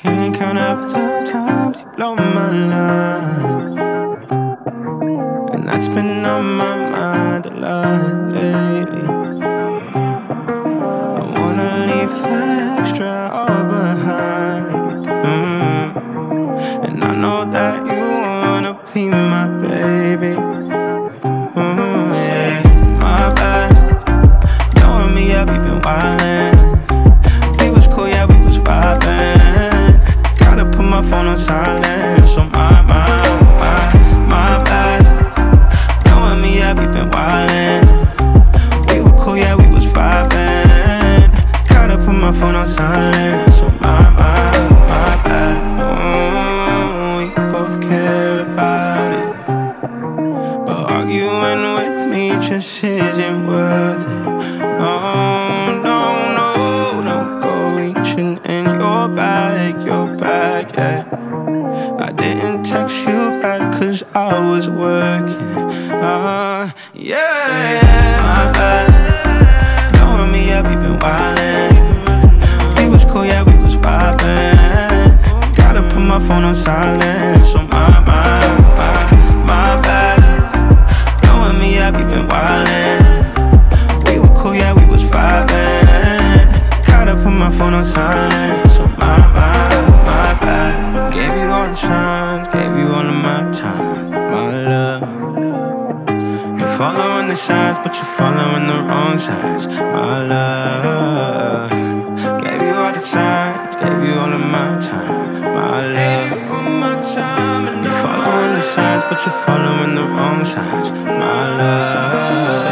Can't count up the times you blow my line, and that's been on my mind a lot lately. I wanna leave the extra all behind, and I know that you wanna be my baby. Yeah, my bad, knowing me up, you've been wildin'. We was cool, yeah, we was vibin'. Gotta put my phone on silent, so my bad, knowing me up, you've been wildin'. We were cool, yeah, we was vibin'. Gotta put my phone on silent, so my bad. We both care about it, but arguing with me just isn't worth it. No, go reaching in your bag, yeah. I didn't text you back 'cause I was working, yeah. My bad, knowing me up, you been wildin'. We was cool, yeah, we was vibin'. Gotta put my phone on silent, so my bad, knowing me up, you been wildin'. We were cool, yeah, we was vibin'. Gotta put my phone on silent, so my bad. Gave you all the signs, gave you all of my time, my love. You following the signs, but you're following the wrong signs, my love. Gave you all the signs, gave you all of my time, my love. You following the signs, but you're following the wrong signs, my love.